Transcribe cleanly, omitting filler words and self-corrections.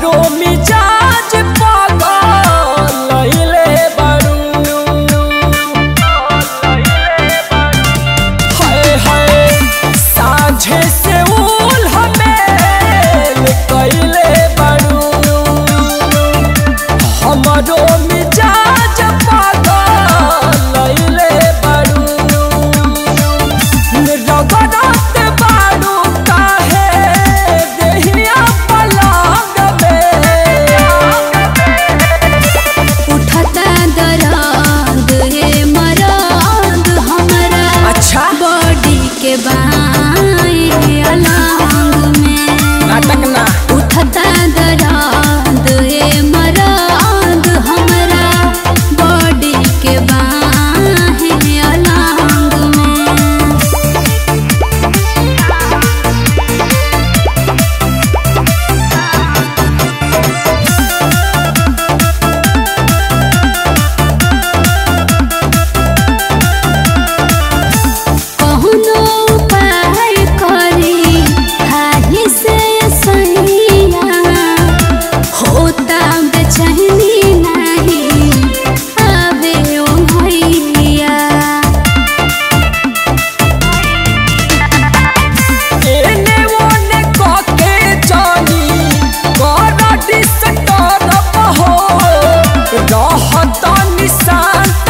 हमरो मिजाज पागल लइले बारू हाय हाय साझे से उल हमें कइले बारू हमरो मिजाज पागल लइले बारू रगड़त बारू काहे देहिया पलंग में उठता दर्द हे मरद हमरा अच्छा बॉडी के बाएं अलंग में नाटक ना उठता दर्द हे मरद हमरा बॉडी के बाएं अलंग में कहुनो उपाय करी हाही से सैया होता बेचैनी नहीं आवे ओ भैया एने ओने कके जानी कर डिस्टर्ब हो रहत निशांत